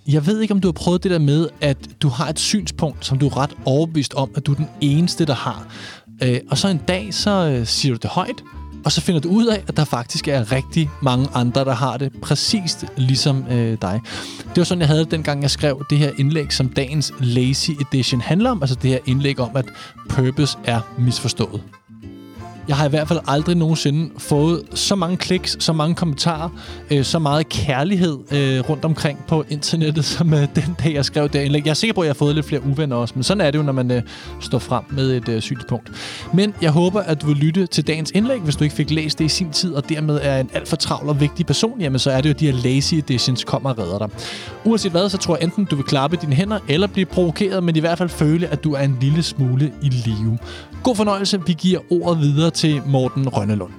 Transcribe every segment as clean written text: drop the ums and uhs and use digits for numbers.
Jeg ved ikke, om du har prøvet det der med, at du har et synspunkt, som du er ret overbevist om, at du er den eneste, der har. Og så en dag, så siger du det højt, og så finder du ud af, at der faktisk er rigtig mange andre, der har det præcist ligesom dig. Det var sådan, jeg havde det, dengang jeg skrev det her indlæg, som dagens Lazy Edition handler om. Altså det her indlæg om, at purpose er misforstået. Jeg har i hvert fald aldrig nogensinde fået så mange kliks, så mange kommentarer, så meget kærlighed rundt omkring på internettet, som den dag, jeg skrev det indlæg. Jeg er sikker på, at jeg har fået lidt flere uvenner også, men sådan er det jo, når man står frem med et synspunkt. Men jeg håber, at du vil lytte til dagens indlæg, hvis du ikke fik læst det i sin tid, og dermed er en alt for travl og vigtig person, jamen så er det jo, de her Lazy Editions kommer og redder dig. Uanset hvad, så tror jeg enten, du vil klappe dine hænder, eller blive provokeret, men i hvert fald føle, at du er en lille smule i live. God fornøjelse. Vi giver ordet videre til Morten Rønnelund.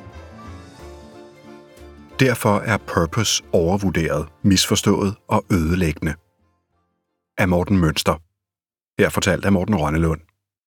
Derfor er purpose overvurderet, misforstået og ødelæggende. Af Morten Mønster. Her fortalt af Morten Rønnelund.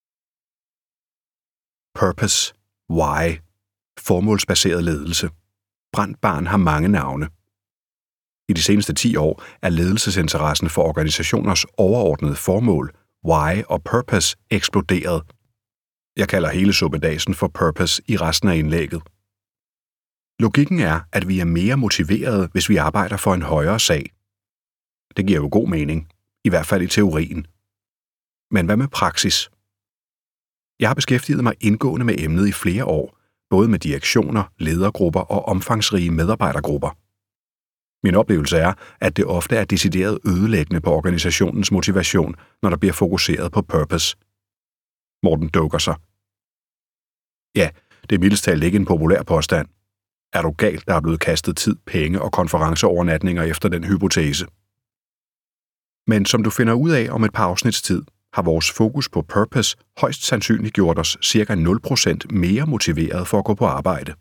Purpose. Why. Formålsbaseret ledelse. Brændt barn har mange navne. I de seneste 10 år er ledelsesinteressen for organisationers overordnede formål, why og purpose eksploderet. Jeg kalder hele suppedasen for purpose i resten af indlægget. Logikken er, at vi er mere motiverede, hvis vi arbejder for en højere sag. Det giver jo god mening, i hvert fald i teorien. Men hvad med praksis? Jeg har beskæftiget mig indgående med emnet i flere år, både med direktioner, ledergrupper og omfangsrige medarbejdergrupper. Min oplevelse er, at det ofte er decideret ødelæggende på organisationens motivation, når der bliver fokuseret på purpose. Morten dukker sig. Ja, det er mildest talt ikke en populær påstand. Er du galt, der er blevet kastet tid, penge og konferenceovernatninger efter den hypotese? Men som du finder ud af om et par afsnits tid, har vores fokus på purpose højst sandsynligt gjort os ca. 0% mere motiveret for at gå på arbejde.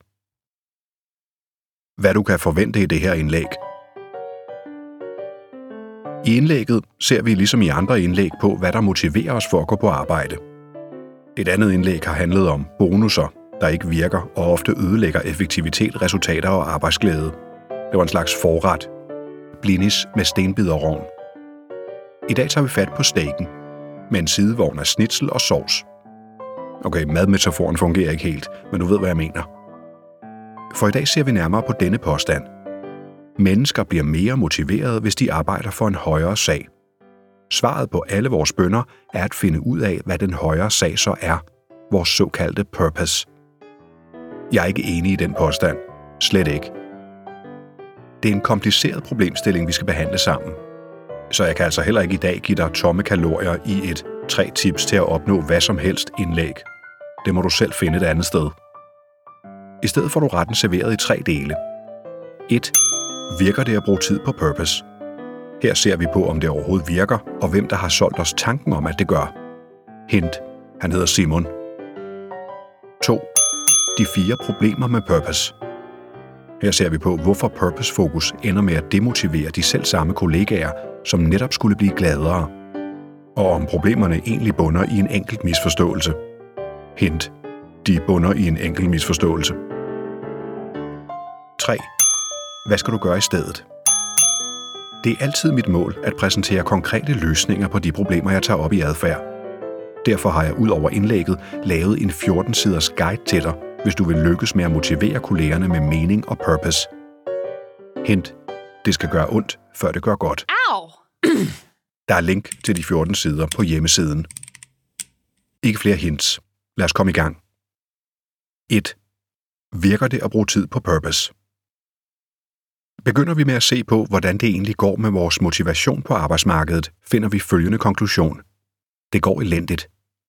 Hvad du kan forvente i det her indlæg. I indlægget ser vi ligesom i andre indlæg på, hvad der motiverer os for at gå på arbejde. Et andet indlæg har handlet om bonusser, der ikke virker og ofte ødelægger effektivitet, resultater og arbejdsglæde. Det var en slags forret. Blinis med stenbiderrogn. I dag tager vi fat på steaken, med en sidevogn af schnitzel og sovs. Okay, madmetaforen fungerer ikke helt, men du ved, hvad jeg mener. For i dag ser vi nærmere på denne påstand. Mennesker bliver mere motiverede, hvis de arbejder for en højere sag. Svaret på alle vores bønner er at finde ud af, hvad den højere sag så er, vores såkaldte purpose. Jeg er ikke enig i den påstand. Slet ikke. Det er en kompliceret problemstilling, vi skal behandle sammen. Så jeg kan altså heller ikke i dag give dig tomme kalorier i et 3 tips til at opnå hvad som helst indlæg. Det må du selv finde et andet sted. I stedet får du retten serveret i 3 dele. 1. Virker det at bruge tid på purpose? Her ser vi på, om det overhovedet virker, og hvem der har solgt os tanken om, at det gør. Hint. Han hedder Simon. 2. De 4 problemer med purpose. Her ser vi på, hvorfor purpose-fokus ender med at demotivere de selv samme kollegaer, som netop skulle blive gladere. Og om problemerne egentlig bunder i en enkelt misforståelse. Hint. De bunder i en enkelt misforståelse. 3. Hvad skal du gøre i stedet? Det er altid mit mål at præsentere konkrete løsninger på de problemer, jeg tager op i adfærd. Derfor har jeg ud over indlægget lavet en 14-siders guide til dig, hvis du vil lykkes med at motivere kollegerne med mening og purpose. Hint. Det skal gøre ondt, før det gør godt. Au! Der er link til de 14 sider på hjemmesiden. Ikke flere hints. Lad os komme i gang. 1. Virker det at bruge tid på purpose? Begynder vi med at se på, hvordan det egentlig går med vores motivation på arbejdsmarkedet, finder vi følgende konklusion. Det går elendigt.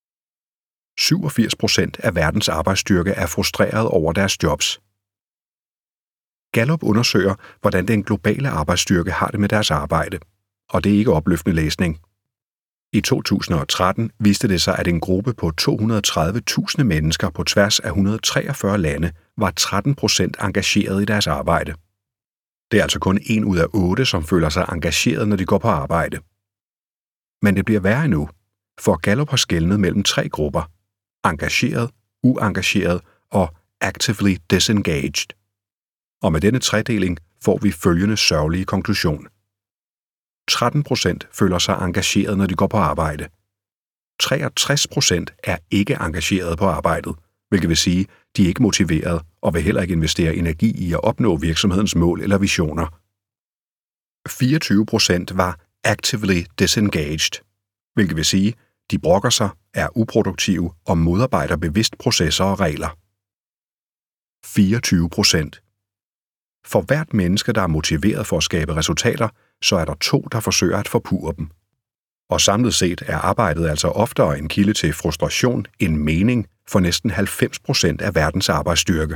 87% af verdens arbejdsstyrke er frustreret over deres jobs. Gallup undersøger, hvordan den globale arbejdsstyrke har det med deres arbejde, og det er ikke opløftende læsning. I 2013 viste det sig, at en gruppe på 230.000 mennesker på tværs af 143 lande var 13% engageret i deres arbejde. Det er altså kun 1 ud af 8, som føler sig engageret, når de går på arbejde. Men det bliver værre endnu, for Gallup har skelnet mellem 3 grupper: engageret, uengageret og actively disengaged. Og med denne tredeling får vi følgende sørgelige konklusion. 13% føler sig engageret, når de går på arbejde. 63% er ikke engageret på arbejdet, hvilket vil sige, de er ikke motiveret og vil heller ikke investere energi i at opnå virksomhedens mål eller visioner. 24% var actively disengaged, hvilket vil sige, de brokker sig, er uproduktive og modarbejder bevidst processer og regler. 24%. For hvert menneske, der er motiveret for at skabe resultater, så er der 2, der forsøger at forpurre dem. Og samlet set er arbejdet altså oftere en kilde til frustration end mening for næsten 90% af verdens arbejdsstyrke.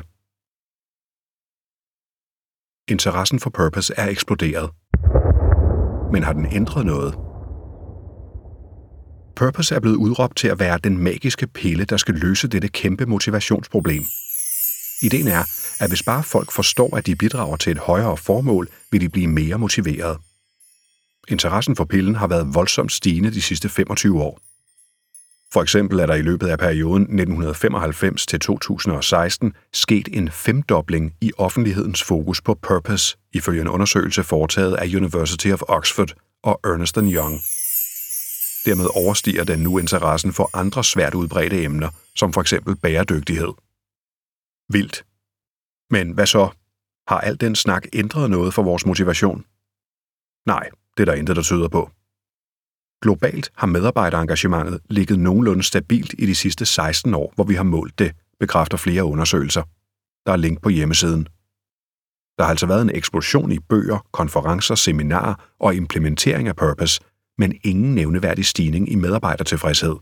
Interessen for purpose er eksploderet. Men har den ændret noget? Purpose er blevet udråbt til at være den magiske pille, der skal løse dette kæmpe motivationsproblem. Ideen er, at hvis bare folk forstår, at de bidrager til et højere formål, vil de blive mere motiveret. Interessen for pillen har været voldsomt stigende de sidste 25 år. For eksempel er der i løbet af perioden 1995 til 2016 sket en 5-dobling i offentlighedens fokus på purpose, ifølge en undersøgelse foretaget af University of Oxford og Ernst & Young. Dermed overstiger den nu interessen for andre svært udbredte emner, som for eksempel bæredygtighed. Vildt. Men hvad så? Har al den snak ændret noget for vores motivation? Nej, det er der intet, der tyder på. Globalt har medarbejderengagementet ligget nogenlunde stabilt i de sidste 16 år, hvor vi har målt det, bekræfter flere undersøgelser. Der er link på hjemmesiden. Der har altså været en eksplosion i bøger, konferencer, seminarer og implementering af purpose, men ingen nævneværdig stigning i medarbejdertilfredshed.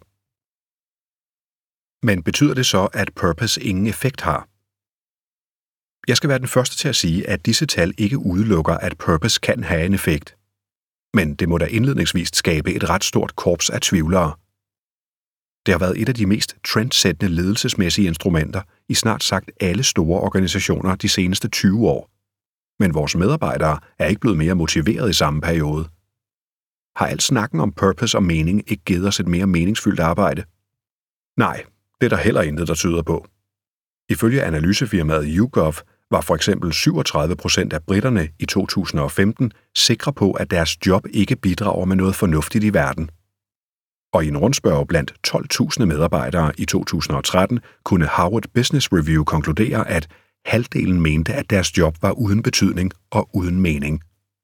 Men betyder det så, at purpose ingen effekt har? Jeg skal være den første til at sige, at disse tal ikke udelukker, at purpose kan have en effekt. Men det må da indledningsvis skabe et ret stort korps af tvivlere. Det har været et af de mest trendsættende ledelsesmæssige instrumenter i snart sagt alle store organisationer de seneste 20 år. Men vores medarbejdere er ikke blevet mere motiveret i samme periode. Har al snakken om purpose og mening ikke givet os et mere meningsfyldt arbejde? Nej, det er der heller intet, der tyder på. Ifølge analysefirmaet YouGov var for eksempel 37% af briterne i 2015 sikre på, at deres job ikke bidrager med noget fornuftigt i verden. Og i en rundspørge blandt 12.000 medarbejdere i 2013 kunne Harvard Business Review konkludere, at halvdelen mente, at deres job var uden betydning og uden mening.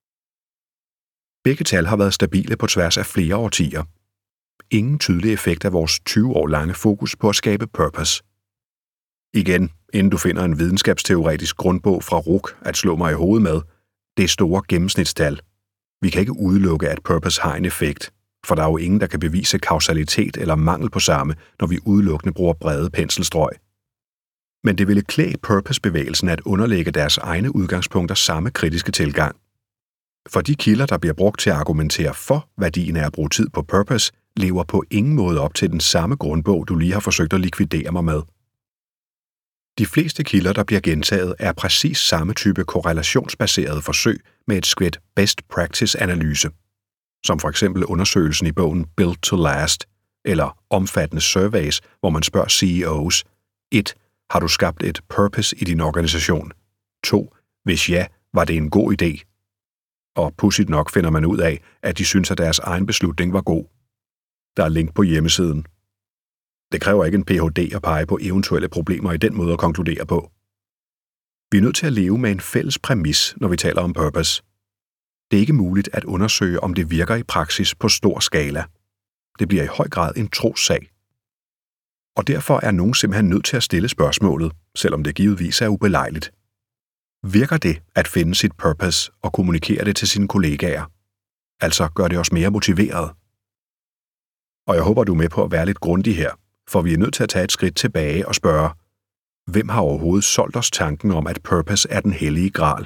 Begge tal har været stabile på tværs af flere årtier. Ingen tydelig effekt af vores 20 år lange fokus på at skabe purpose. Igen, inden du finder en videnskabsteoretisk grundbog fra RUC at slå mig i hovedet med, det er store gennemsnitstal. Vi kan ikke udelukke, at purpose har en effekt, for der er jo ingen, der kan bevise kausalitet eller mangel på samme, når vi udelukkende bruger brede penselstrøg. Men det ville klæde purpose-bevægelsen at underlægge deres egne udgangspunkter samme kritiske tilgang. For de kilder, der bliver brugt til at argumentere for værdien af at bruge tid på purpose, lever på ingen måde op til den samme grundbog, du lige har forsøgt at likvidere mig med. De fleste kilder, der bliver gentaget, er præcis samme type korrelationsbaserede forsøg med et skvæt best practice-analyse, som for eksempel undersøgelsen i bogen Built to Last, eller omfattende surveys, hvor man spørger CEOs: 1. Har du skabt et purpose i din organisation? 2. Hvis ja, var det en god idé? Og pudsigt nok finder man ud af, at de synes, at deres egen beslutning var god. Der er link på hjemmesiden. Det kræver ikke en Ph.D. at pege på eventuelle problemer i den måde at konkludere på. Vi er nødt til at leve med en fælles præmis, når vi taler om purpose. Det er ikke muligt at undersøge, om det virker i praksis på stor skala. Det bliver i høj grad en trossag. Og derfor er nogen simpelthen nødt til at stille spørgsmålet, selvom det givetvis er ubelejligt. Virker det at finde sit purpose og kommunikere det til sine kollegaer? Altså gør det os mere motiveret? Og jeg håber, du er med på at være lidt grundig her, for vi er nødt til at tage et skridt tilbage og spørge, hvem har overhovedet solgt os tanken om, at purpose er den hellige gral?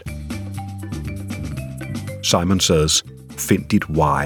Simon Says, find dit why.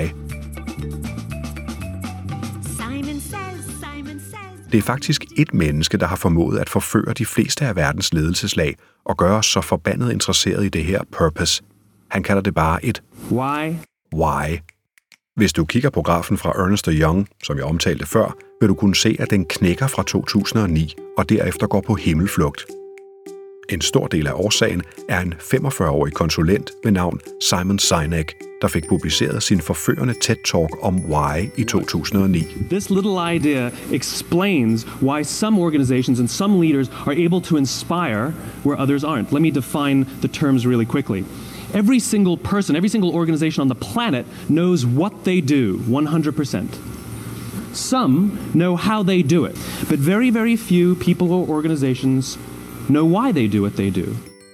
Det er faktisk et menneske, der har formået at forføre de fleste af verdens ledelseslag og gøre os så forbandet interesseret i det her purpose. Han kalder det bare et why. Hvis du kigger på grafen fra Ernst & Young, som jeg omtalte før, vil du kunne se, at den knækker fra 2009 og derefter går på himmelflugt. En stor del af årsagen er en 45-årig konsulent ved navn Simon Sinek, der fik publiceret sin forførende TED-talk om why i 2009. This little idea explains why some organizations and some leaders are able to inspire where others aren't. Let me define the terms really quickly. Every single person, every single organization on the planet knows what they do 100%. Some know how they do it, but very, very few people or organizations know why they do what they do.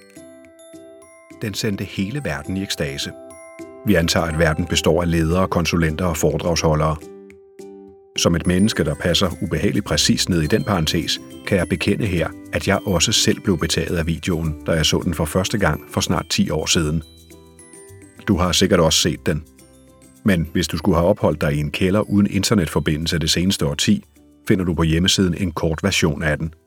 Den sendte hele verden i ekstase. Vi antager, at verden består af ledere, konsulenter og foredragsholdere. Som et menneske, der passer ubehageligt præcis ned i den parentes, kan jeg bekende her, at jeg også selv blev betaget af videoen, da jeg så den for første gang for snart 10 år siden. Du har sikkert også set den. Men hvis du skulle have opholdt dig i en kælder uden internetforbindelse det seneste årti, finder du på hjemmesiden en kort version af den.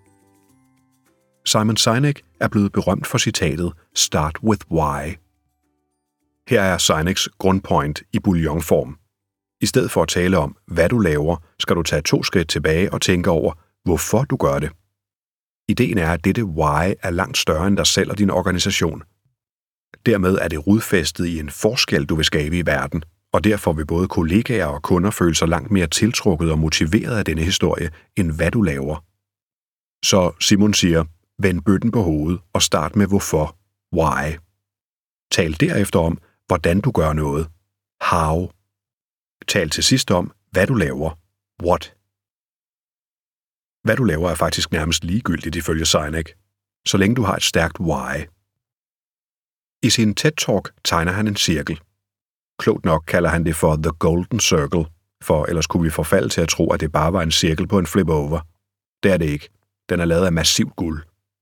Simon Sinek er blevet berømt for citatet "Start with why". Her er Sineks grundpoint i bouillonform. I stedet for at tale om, hvad du laver, skal du tage 2 skridt tilbage og tænke over, hvorfor du gør det. Ideen er, at dette why er langt større end dig selv og din organisation. Dermed er det rodfæstet i en forskel, du vil skabe i verden, og derfor vil både kollegaer og kunder føle sig langt mere tiltrukket og motiveret af denne historie, end hvad du laver. Så Simon siger, vend bøtten på hovedet og start med hvorfor, why. Tal derefter om, hvordan du gør noget, how. Tal til sidst om, hvad du laver, what. Hvad du laver er faktisk nærmest ligegyldigt ifølge Sinek, så længe du har et stærkt why. I sin TED-talk tegner han en cirkel. Klogt nok kalder han det for The Golden Circle, for ellers kunne vi forfalde til at tro, at det bare var en cirkel på en flip-over. Det er det ikke. Den er lavet af massivt guld.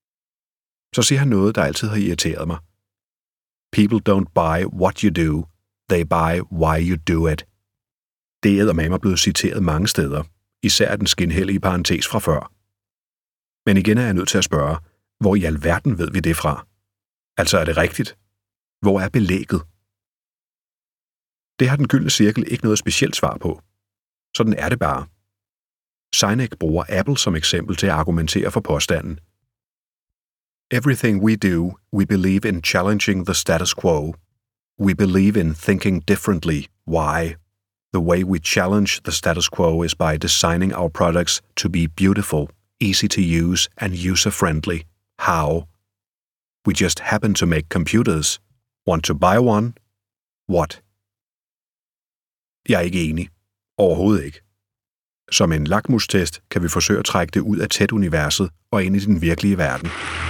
Så siger han noget, der altid har irriteret mig. People don't buy what you do, they buy why you do it. Det er eddermame blevet citeret mange steder, især den skinhellige parentes fra før. Men igen er jeg nødt til at spørge, hvor i alverden ved vi det fra? Altså er det rigtigt? Hvor er belægget? Det har den gyldne cirkel ikke noget specielt svar på. Sådan er det bare. Sinek bruger Apple som eksempel til at argumentere for påstanden. Everything we do, we believe in challenging the status quo. We believe in thinking differently. Why? The way we challenge the status quo is by designing our products to be beautiful, easy to use, and user-friendly. How? We just happen to make computers. Want to buy one? What? Jeg er ikke enig. Overhovedet ikke. Som en lakmustest kan vi forsøge at trække det ud af TED-universet og ind i den virkelige verden.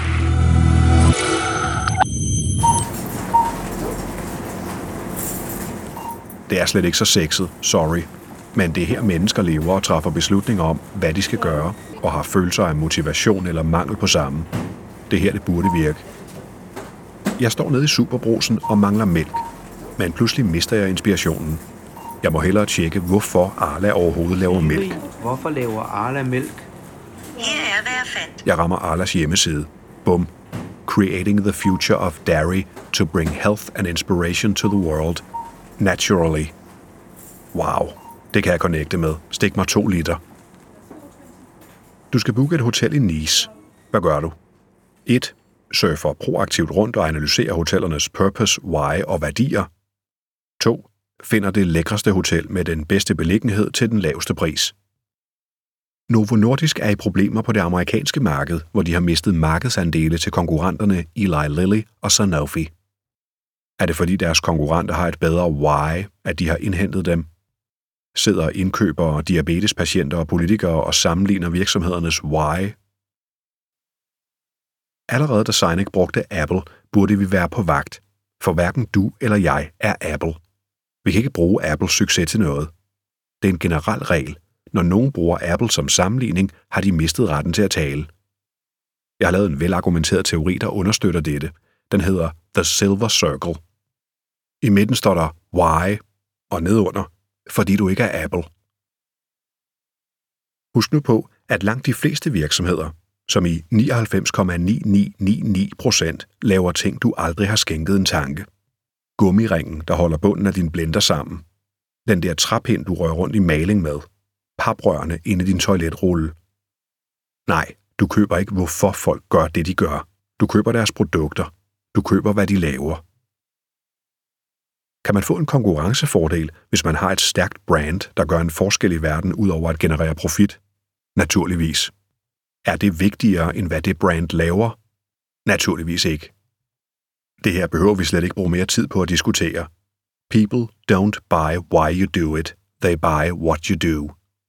Det er slet ikke så sexet, sorry. Men det er her mennesker lever og træffer beslutninger om, hvad de skal gøre, og har følelser af motivation eller mangel på samme. Det er her, det burde virke. Jeg står nede i Superbrugsen og mangler mælk, men pludselig mister jeg inspirationen. Jeg må hellere tjekke, hvorfor Arla overhovedet laver mælk. Hvorfor laver Arla mælk? Her er, hvad jeg fandt. Jeg rammer Arlas hjemmeside. Bum. Creating the future of dairy to bring health and inspiration to the world. Naturally. Wow. Det kan jeg connecte med. Stik mig 2 liter. Du skal booke et hotel i Nice. Hvad gør du? 1. Surfer proaktivt rundt og analyserer hotellernes purpose, why og værdier. 2. Finder det lækreste hotel med den bedste beliggenhed til den laveste pris. Novo Nordisk er i problemer på det amerikanske marked, hvor de har mistet markedsandele til konkurrenterne Eli Lilly og Sanofi. Er det fordi deres konkurrenter har et bedre why, at de har indhentet dem? Sidder indkøbere, diabetespatienter og politikere og sammenligner virksomhedernes why? Allerede da Sinek brugte Apple, burde vi være på vagt, for hverken du eller jeg er Apple. Vi kan ikke bruge Apples succes til noget. Det er en generel regel. Når nogen bruger Apple som sammenligning, har de mistet retten til at tale. Jeg har lavet en velargumenteret teori, der understøtter dette. Den hedder The Silver Circle. I midten står der why, og nedunder, fordi du ikke er Apple. Husk nu på, at langt de fleste virksomheder, som i 99,9999% laver ting, du aldrig har skænket en tanke. Gummiringen, der holder bunden af din blender sammen. Den der træpind, du rører rundt i maling med. Paprørene inde i din toiletrulle. Nej, du køber ikke, hvorfor folk gør det, de gør. Du køber deres produkter. Du køber, hvad de laver. Kan man få en konkurrencefordel, hvis man har et stærkt brand, der gør en forskel i verden ud over at generere profit? Naturligvis. Er det vigtigere, end hvad det brand laver? Naturligvis ikke. Det her behøver vi slet ikke bruge mere tid på at diskutere. People don't buy why you do it. They buy what you do.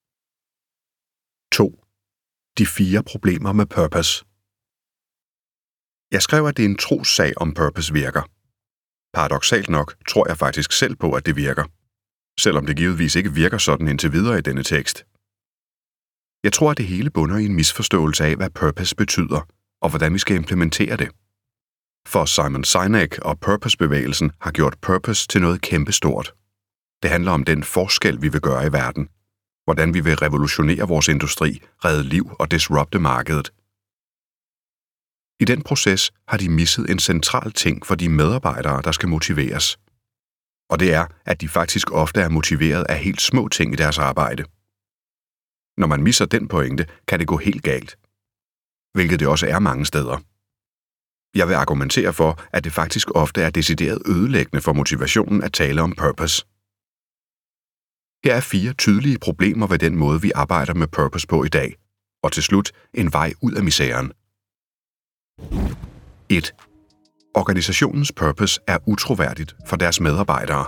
2. De 4 problemer med purpose. Jeg skrev, at det er en trossag, om purpose virker. Paradoksalt nok tror jeg faktisk selv på, at det virker. Selvom det givetvis ikke virker sådan indtil videre i denne tekst. Jeg tror, at det hele bunder i en misforståelse af, hvad purpose betyder, og hvordan vi skal implementere det. For Simon Sinek og purpose-bevægelsen har gjort purpose til noget kæmpestort. Det handler om den forskel, vi vil gøre i verden. Hvordan vi vil revolutionere vores industri, redde liv og disrupte markedet. I den proces har de misset en central ting for de medarbejdere, der skal motiveres. Og det er, at de faktisk ofte er motiveret af helt små ting i deres arbejde. Når man misser den pointe, kan det gå helt galt. Hvilket det også er mange steder. Jeg vil argumentere for, at det faktisk ofte er decideret ødelæggende for motivationen at tale om purpose. Her er 4 tydelige problemer ved den måde, vi arbejder med purpose på i dag. Og til slut en vej ud af misæren. 1. Organisationens purpose er utroværdigt for deres medarbejdere.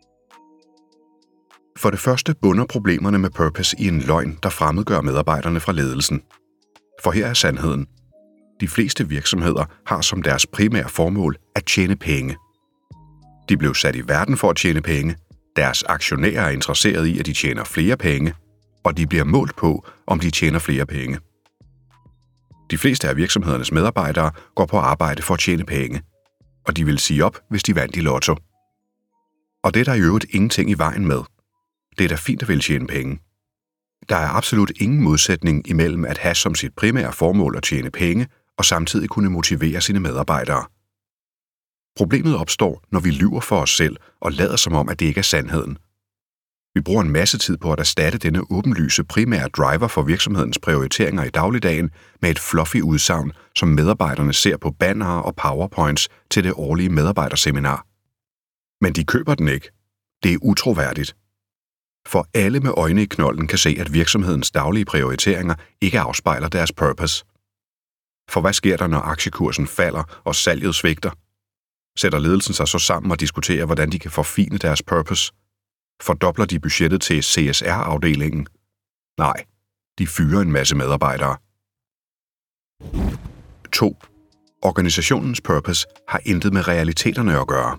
For det første bunder problemerne med purpose i en løgn, der fremmedgør medarbejderne fra ledelsen. For her er sandheden. De fleste virksomheder har som deres primære formål at tjene penge. De blev sat i verden for at tjene penge, deres aktionærer er interesseret i, at de tjener flere penge, og de bliver målt på, om de tjener flere penge. De fleste af virksomhedernes medarbejdere går på arbejde for at tjene penge, og de vil sige op, hvis de vandt i lotto. Og det er der i øvrigt ingenting i vejen med. Det er da fint at ville tjene penge. Der er absolut ingen modsætning imellem at have som sit primære formål at tjene penge, og samtidig kunne motivere sine medarbejdere. Problemet opstår, når vi lyver for os selv og lader som om, at det ikke er sandheden. Vi bruger en masse tid på at erstatte denne åbenlyse primære driver for virksomhedens prioriteringer i dagligdagen med et fluffy udsagn, som medarbejderne ser på bannere og powerpoints til det årlige medarbejderseminar. Men de køber den ikke. Det er utroværdigt. For alle med øjne i knolden kan se, at virksomhedens daglige prioriteringer ikke afspejler deres purpose. For hvad sker der, når aktiekursen falder og salget svigter? Sætter ledelsen sig så sammen og diskuterer, hvordan de kan forfine deres purpose? Fordobler de budgettet til CSR-afdelingen? Nej, de fyrer en masse medarbejdere. 2. Organisationens purpose har intet med realiteterne at gøre.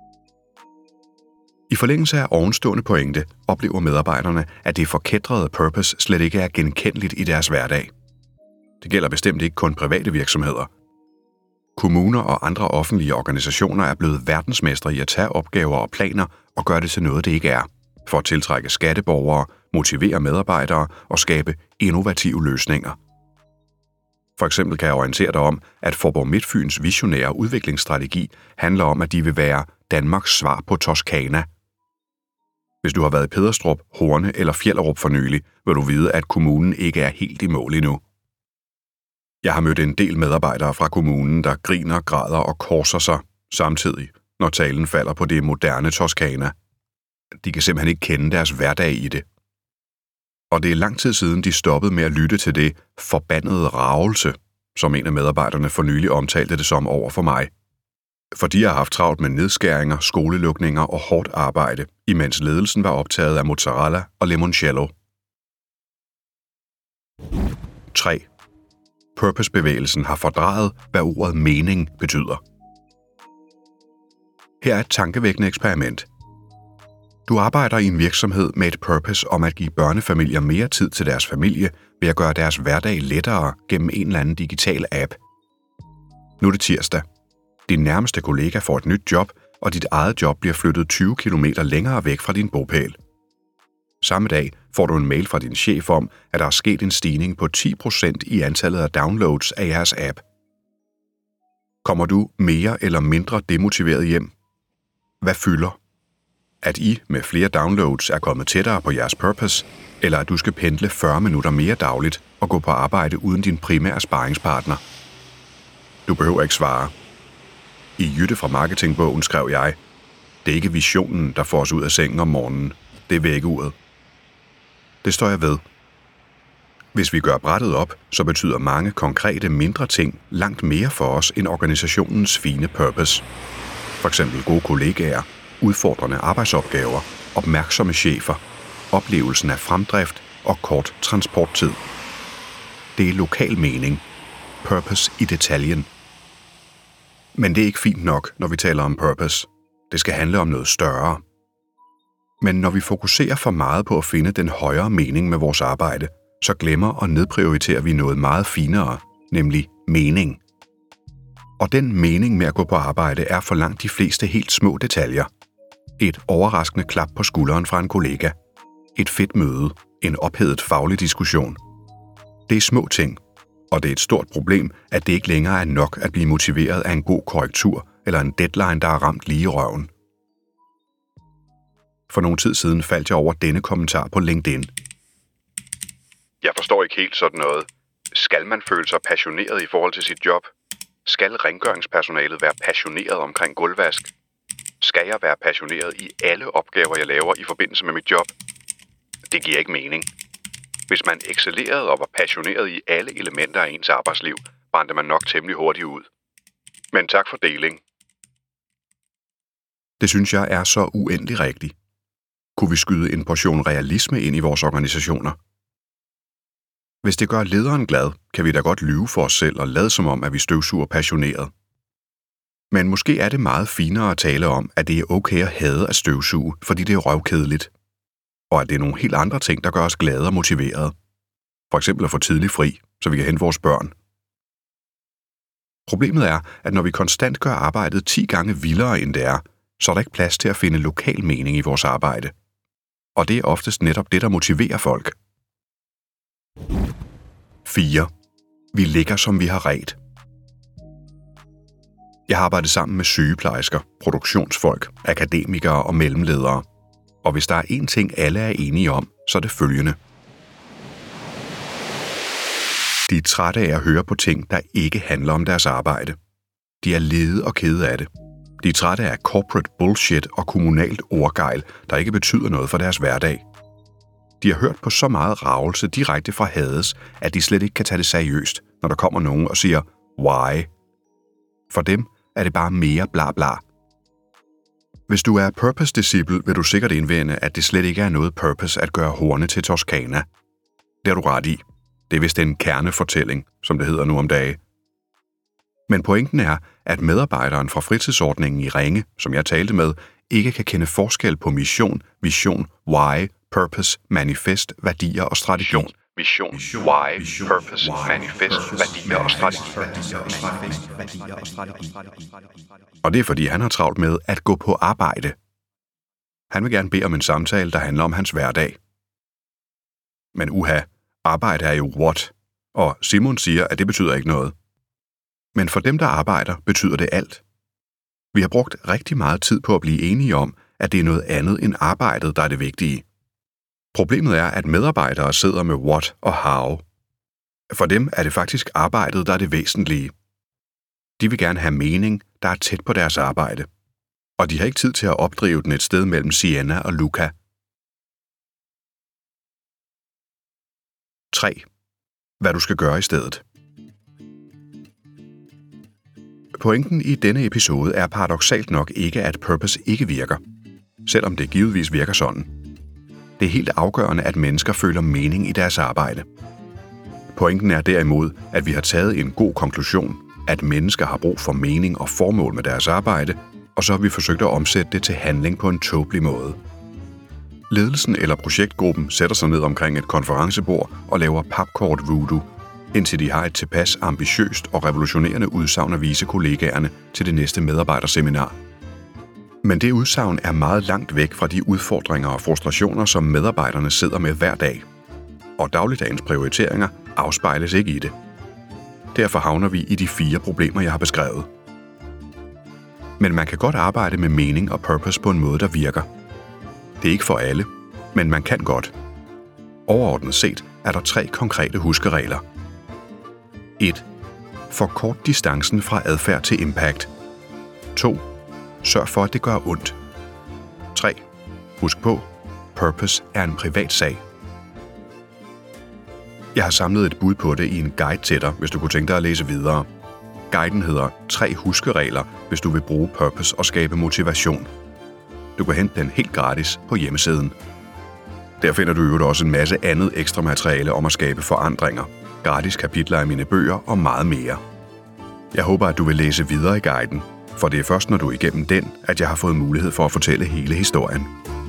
I forlængelse af ovenstående pointe oplever medarbejderne, at det forkætrede purpose slet ikke er genkendeligt i deres hverdag. Det gælder bestemt ikke kun private virksomheder. Kommuner og andre offentlige organisationer er blevet verdensmestre i at tage opgaver og planer og gøre det til noget, det ikke er, for at tiltrække skatteborgere, motivere medarbejdere og skabe innovative løsninger. For eksempel kan jeg orientere dig om, at Faaborg Midtfyns visionære udviklingsstrategi handler om, at de vil være Danmarks svar på Toscana. Hvis du har været i Pederstrup, Horne eller Fjellerup for nylig, vil du vide, at kommunen ikke er helt i mål endnu. Jeg har mødt en del medarbejdere fra kommunen, der griner, græder og korser sig samtidig, når talen falder på det moderne Toscana. De kan simpelthen ikke kende deres hverdag i det. Og det er lang tid siden, de stoppede med at lytte til det forbandede ragelse, som en af medarbejderne for nylig omtalte det som over for mig. For de har haft travlt med nedskæringer, skolelukninger og hårdt arbejde, imens ledelsen var optaget af mozzarella og limoncello. 3. Purpose-bevægelsen har fordrejet, hvad ordet mening betyder. Her er et tankevækkende eksperiment. Du arbejder i en virksomhed med et purpose om at give børnefamilier mere tid til deres familie ved at gøre deres hverdag lettere gennem en eller anden digital app. Nu er det tirsdag. Din nærmeste kollega får et nyt job, og dit eget job bliver flyttet 20 km længere væk fra din bopæl. Samme dag får du en mail fra din chef om, at der er sket en stigning på 10% i antallet af downloads af jeres app. Kommer du mere eller mindre demotiveret hjem? Hvad fylder? At I med flere downloads er kommet tættere på jeres purpose, eller at du skal pendle 40 minutter mere dagligt og gå på arbejde uden din primære sparringspartner? Du behøver ikke svare. I Jytte fra Marketingbogen skrev jeg: Det er ikke visionen, der får os ud af sengen om morgenen. Det er vækkeuret. Det står jeg ved. Hvis vi gør brættet op, så betyder mange konkrete mindre ting langt mere for os end organisationens fine purpose. For eksempel gode kollegaer, udfordrende arbejdsopgaver, opmærksomme chefer, oplevelsen af fremdrift og kort transporttid. Det er lokal mening. Purpose i detaljen. Men det er ikke fint nok, når vi taler om purpose. Det skal handle om noget større. Men når vi fokuserer for meget på at finde den højere mening med vores arbejde, så glemmer og nedprioriterer vi noget meget finere, nemlig mening. Og den mening med at gå på arbejde er for langt de fleste helt små detaljer. Et overraskende klap på skulderen fra en kollega. Et fedt møde. En ophedet faglig diskussion. Det er små ting, og det er et stort problem, at det ikke længere er nok at blive motiveret af en god korrektur eller en deadline, der er ramt lige i røven. For nogle tid siden faldt jeg over denne kommentar på LinkedIn. Jeg forstår ikke helt sådan noget. Skal man føle sig passioneret i forhold til sit job? Skal rengøringspersonalet være passioneret omkring gulvvask? Skal jeg være passioneret i alle opgaver, jeg laver i forbindelse med mit job? Det giver ikke mening. Hvis man excellerede og var passioneret i alle elementer af ens arbejdsliv, brændte man nok temmelig hurtigt ud. Men tak for deling. Det synes jeg er så uendelig rigtigt. Kunne vi skyde en portion realisme ind i vores organisationer? Hvis det gør lederen glad, kan vi da godt lyve for os selv og lade som om, at vi støvsuger passioneret. Men måske er det meget finere at tale om, at det er okay at hade at støvsuge, fordi det er røvkedeligt. Og at det er nogle helt andre ting, der gør os glade og motiverede. For eksempel at få tidlig fri, så vi kan hente vores børn. Problemet er, at når vi konstant gør arbejdet 10 gange vildere end det er, så er der ikke plads til at finde lokal mening i vores arbejde. Og det er oftest netop det, der motiverer folk. 4. Vi ligger, som vi har redt. Jeg har arbejdet sammen med sygeplejersker, produktionsfolk, akademikere og mellemledere. Og hvis der er én ting, alle er enige om, så er det følgende. De er trætte af at høre på ting, der ikke handler om deres arbejde. De er lede og kede af det. De er trætte af corporate bullshit og kommunalt ordgejl, der ikke betyder noget for deres hverdag. De har hørt på så meget ravelse direkte fra Hades, at de slet ikke kan tage det seriøst, når der kommer nogen og siger, why? For dem er det bare mere bla bla. Hvis du er purpose-disciple, vil du sikkert indvende, at det slet ikke er noget purpose at gøre horne til Toscana. Det har du ret i. Det er vist en kernefortælling, som det hedder nu om dage. Men pointen er, at medarbejderen fra fritidsordningen i Ringe, som jeg talte med, ikke kan kende forskel på mission, vision, why, purpose, manifest, værdier og strategi. Vision, why, purpose, manifest, værdier og strategi. Og det er fordi han har travlt med at gå på arbejde. Han vil gerne bede om en samtale, der handler om hans hverdag. Men arbejde er jo what? Og Simon siger, at det betyder ikke noget. Men for dem, der arbejder, betyder det alt. Vi har brugt rigtig meget tid på at blive enige om, at det er noget andet end arbejdet, der er det vigtige. Problemet er, at medarbejdere sidder med what og how. For dem er det faktisk arbejdet, der er det væsentlige. De vil gerne have mening, der er tæt på deres arbejde. Og de har ikke tid til at opdrive den et sted mellem Siena og Luca. 3. Hvad du skal gøre i stedet. Pointen i denne episode er paradoksalt nok ikke, at purpose ikke virker, selvom det givetvis virker sådan. Det er helt afgørende, at mennesker føler mening i deres arbejde. Pointen er derimod, at vi har taget en god konklusion, at mennesker har brug for mening og formål med deres arbejde, og så har vi forsøgt at omsætte det til handling på en tåbelig måde. Ledelsen eller projektgruppen sætter sig ned omkring et konferencebord og laver papkort voodoo, indtil de har et tilpas ambitiøst og revolutionerende udsagn at vise kollegaerne til det næste medarbejderseminar. Men det udsagn er meget langt væk fra de udfordringer og frustrationer, som medarbejderne sidder med hver dag. Og dagligdagens prioriteringer afspejles ikke i det. Derfor havner vi i de 4 problemer, jeg har beskrevet. Men man kan godt arbejde med mening og purpose på en måde, der virker. Det er ikke for alle, men man kan godt. Overordnet set er der 3 konkrete huskeregler. 1. Forkort distancen fra adfærd til impact. 2. Sørg for, at det gør ondt. 3. Husk på, purpose er en privat sag. Jeg har samlet et bud på det i en guide til dig, hvis du kunne tænke dig at læse videre. Guiden hedder 3 huskeregler, hvis du vil bruge purpose og skabe motivation. Du kan hente den helt gratis på hjemmesiden. Der finder du jo også en masse andet ekstra materiale om at skabe forandringer, gratis kapitler af mine bøger og meget mere. Jeg håber, at du vil læse videre i guiden, for det er først, når du er igennem den, at jeg har fået mulighed for at fortælle hele historien.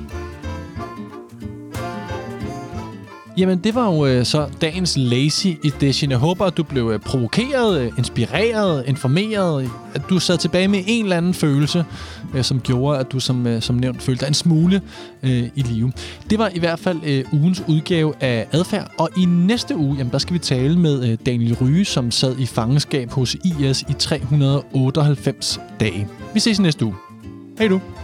Jamen, det var jo så dagens Lazy Edition. Jeg håber, at du blev provokeret, inspireret, informeret, at du sad tilbage med en eller anden følelse, som gjorde, at du som nævnt følte dig en smule i live. Det var i hvert fald ugens udgave af Adfærd, og i næste uge, jamen, der skal vi tale med Daniel Rye, som sad i fangenskab hos IS i 398 dage. Vi ses i næste uge. Hej du!